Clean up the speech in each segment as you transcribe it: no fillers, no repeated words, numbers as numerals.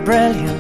brilliant.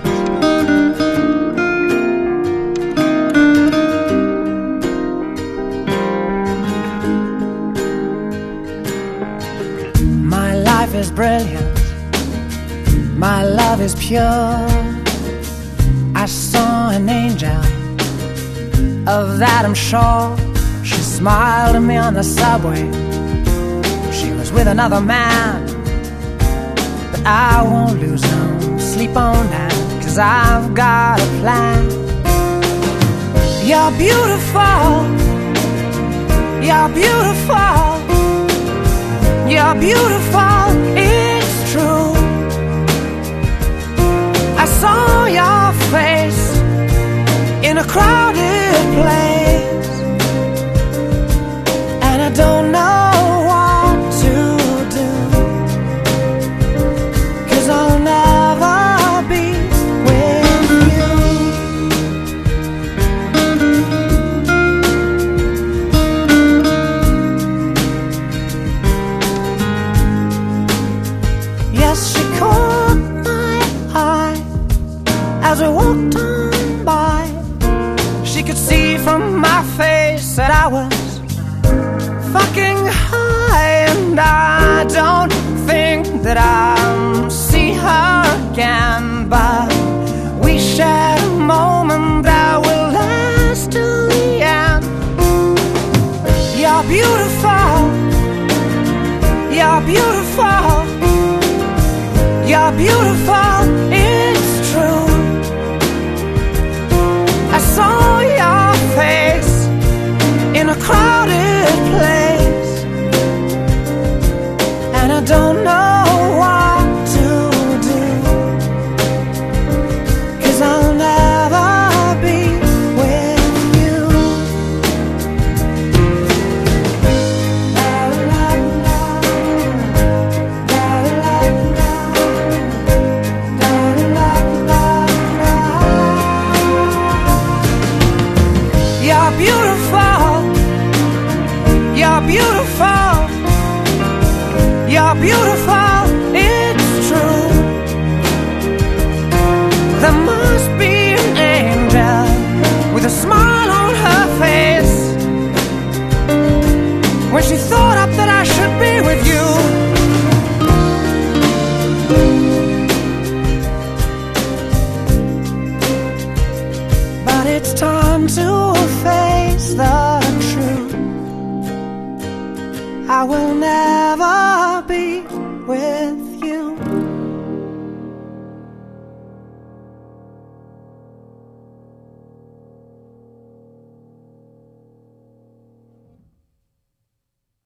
My life is brilliant. My love is pure. I saw an angel, of that I'm sure. She smiled at me on the subway. She was with another man, but I won't lose no sleep on that, 'cause I've got a plan. You're beautiful. You're beautiful. You're beautiful. It's true. I saw your face in a crowded place, and I don't know what to do, 'cause I'll never be with you. Yes, she caught my eye as we walked on by. She could see from my face that I was fucking high, and I don't think that I'll see her again, but we shared a moment that will last till the end. You're beautiful. You're beautiful. You're beautiful. It's true. I saw your face in a crowded place, and I don't know what to do, 'cause I'll never be with you. La, la, la. La, la, la. La, la, la, la. You're beautiful. You're beautiful. You're beautiful. It's true. There must be an angel with a smile on her face when she thought up that I should be with you. But it's time to face the truth. I will never